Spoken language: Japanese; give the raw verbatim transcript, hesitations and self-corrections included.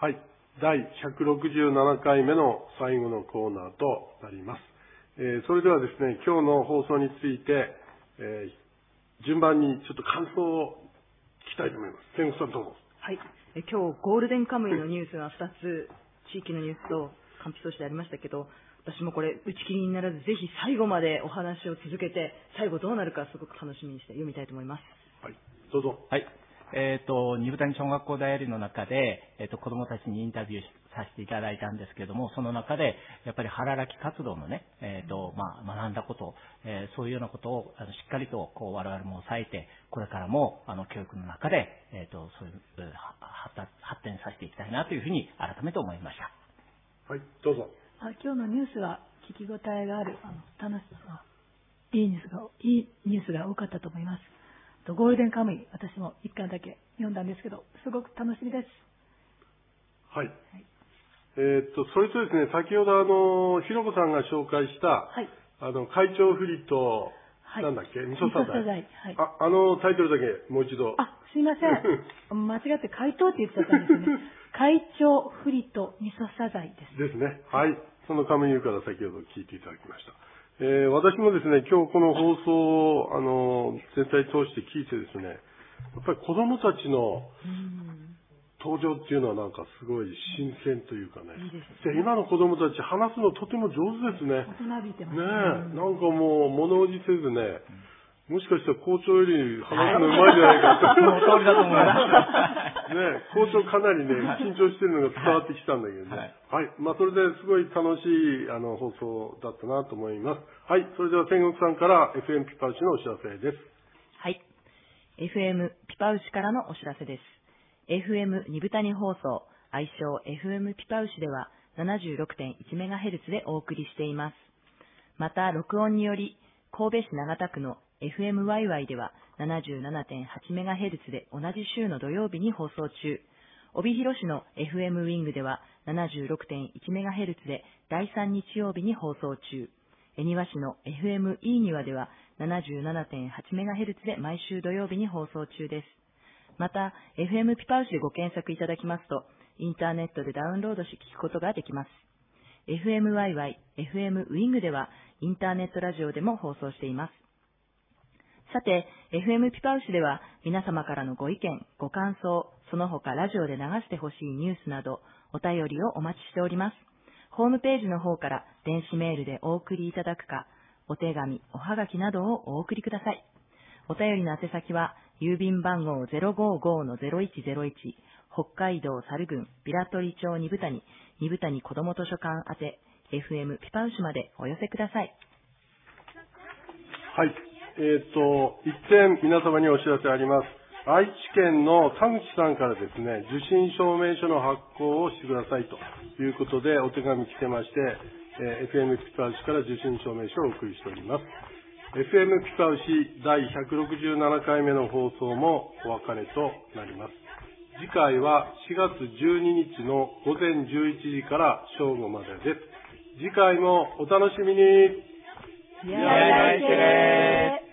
はい、だいひゃくろくじゅうななかいめの最後のコーナーとなります。えー、それではですね、今日の放送について、えー、順番にちょっと感想を聞きたいと思います。千石さんどうぞ。 はい、え今日ゴールデンカムイのニュースがふたつ、地域のニュースとカンピとしてありましたけど、私もこれ打ち切りにならず、ぜひ最後までお話を続けて、最後どうなるかすごく楽しみにして読みたいと思います。 はい、どうぞ。 はい。えっ、ー、と、二部谷小学校だよりの中で、えっ、ー、と、子供たちにインタビューさせていただいたんですけども、その中で、やっぱり腹き活動のね、えっ、ー、と、まあ、学んだこと、えー、そういうようなことを、あの、しっかりと、こう、我々も抑えて、これからも、あの、教育の中で、えっ、と、そういう、発達、発展させていきたいなというふうに、改めて思いました。 はい、どうぞ。 あ、今日のニュースは、聞き応えがある、あの、楽しさ、いいニュースが、いいニュースが多かったと思います。ゴールデンカムイ、私も一巻だけ読んだんですけど、すごく楽しみです。 はい。はい、えー、っと、それとですね、先ほどあの、ひろこさんが紹介した、はい、あの、会長フリと、はい、なんだっけ、味噌サザエ。はい、あ、あのタイトルだけもう一度。 あ、すいません。間違って怪盗って言っちゃったんですよね。会長フリと味噌サザエです。 ですね。はい。そのカムイユから先ほど聞いていただきました。えー、私もですね、今日この放送を、あの、全体通して聞いてですね、やっぱり子供たちの登場っていうのはなんかすごい新鮮というかね。いいですね。で、今の子供たち話すのとても上手ですね。 大人びてますね。 ねえ、なんかもう物おじせずね、もしかしたら校長より話すのうまいんじゃないかと。 その通りだと思います。 ね、校長かなりね、緊張してるのが伝わってきたんだけどね。はい。はい、まあ、それですごい楽しい、あの、放送だったなと思います。はい。それでは、千石さんから エフエム ピパウシのお知らせです。 はい。エフエム ピパウシからのお知らせです。エフエム 二部谷放送、愛称 エフエム ピパウシでは ななじゅうろくてんいちメガヘルツ でお送りしています。また、録音により、神戸市長田区のエフエムワイワイ では ななじゅうななてんはちメガヘルツ で同じ週の土曜日に放送中。帯広市の エフエム ウィングでは ななじゅうろくてんいちメガヘルツ でだいさん日曜日に放送中。恵庭市の エフエム イーニワでは ななじゅうななてんはちメガヘルツ で毎週土曜日に放送中です。また、エフエム ピパウシでご検索いただきますと、インターネットでダウンロードし聞くことができます。エフエムワイワイ、エフエム ウィングではインターネットラジオでも放送しています。さて、エフエム ピパウシでは皆様からのご意見、ご感想、その他ラジオで流してほしいニュースなどお便りをお待ちしております。ホームページの方から電子メールでお送りいただくか、お手紙、おはがきなどをお送りください。お便りの宛先は郵便番号 ゼロごごのゼロいちゼロいち 北海道猿郡平取町二部谷二部谷子ども図書館宛て エフエム ピパウシまでお寄せください。 はい。えっと、一点皆様にお知らせあります。愛知県の田口さんからですね、受信証明書の発行をしてくださいということでお手紙来てまして、えー、エフエム ピパウシから受信証明書をお送りしております。エフエム ピパウシだいひゃくろくじゅうななかいめの放送もお別れとなります。次回はしがつじゅうににちのごぜんじゅういちじから正午までです。次回もお楽しみに。 いやいやいけれー。